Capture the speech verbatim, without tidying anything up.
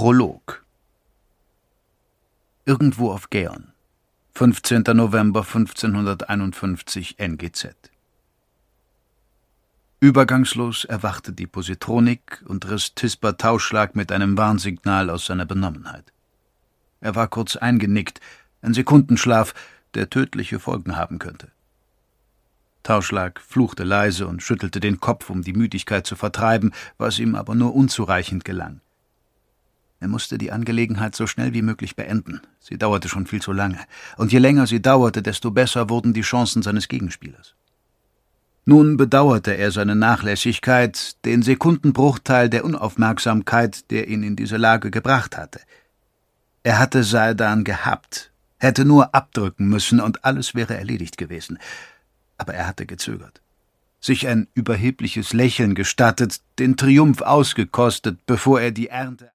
Prolog. Irgendwo auf Gäon, fünfzehnter November fünfzehnhunderteinundfünfzig N G Z. Übergangslos erwachte die Positronik und riss Tisper Tauschlag mit einem Warnsignal aus seiner Benommenheit. Er war kurz eingenickt, ein Sekundenschlaf, der tödliche Folgen haben könnte. Tauschlag fluchte leise und schüttelte den Kopf, um die Müdigkeit zu vertreiben, was ihm aber nur unzureichend gelang. Er musste die Angelegenheit so schnell wie möglich beenden. Sie dauerte schon viel zu lange. Und je länger sie dauerte, desto besser wurden die Chancen seines Gegenspielers. Nun bedauerte er seine Nachlässigkeit, den Sekundenbruchteil der Unaufmerksamkeit, der ihn in diese Lage gebracht hatte. Er hatte Saldan gehabt, hätte nur abdrücken müssen und alles wäre erledigt gewesen. Aber er hatte gezögert, sich ein überhebliches Lächeln gestattet, den Triumph ausgekostet, bevor er die Ernte